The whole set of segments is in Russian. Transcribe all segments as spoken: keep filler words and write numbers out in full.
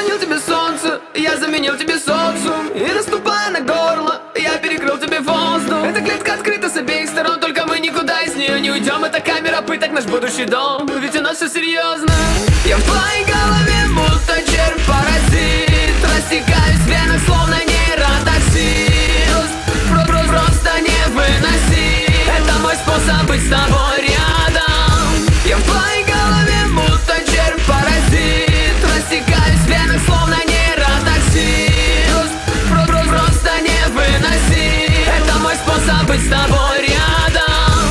поклонил тебе солнце, я заменил тебе социум. И наступая на горло, я перекрыл тебе воздух. Эта клетка открыта с обеих сторон, только мы никуда из нее не уйдем. Это камера пыток, наш будущий дом, ведь у нас все серьезно. Я в твоей голове будто червь-паразит, растекаюсь в венах, словно нейротоксин. Про -про Просто не выноси, это мой способ быть с тобой рядом. Я в твоей голове будто червь-паразит, растекаюсь в венах, словно нейротоксин. Про -про Просто не выноси, это мой способ быть с тобой рядом.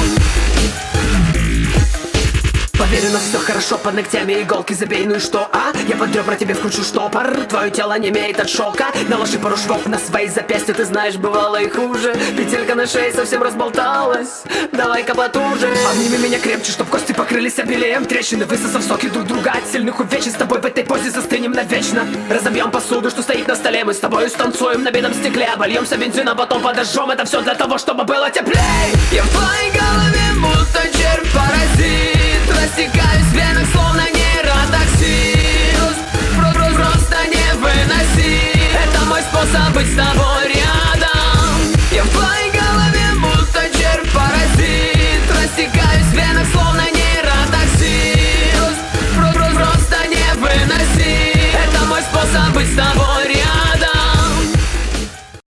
Поверь, у нас все хорошо, под ногтями иголки забей, ну и что, а? Я под ребра тебе вкручу штопор, твое тело немеет от шока. Наложи пару швов на свои запястья, ты знаешь, бывало и хуже. Петелька на шее совсем разболталась, давай-ка потуже. Обними меня крепче, чтоб кости покрылись обилием трещины. Высосав соки друг друга от сильных увечий, с тобой в этой позе застынем навечно. Разобьем посуду, что стоит на столе, мы с тобой станцуем на бедном стекле. Обольемся бензином, потом подожжем, это все для того, чтобы было теплей. Я в твоей голове будто червь-паразит,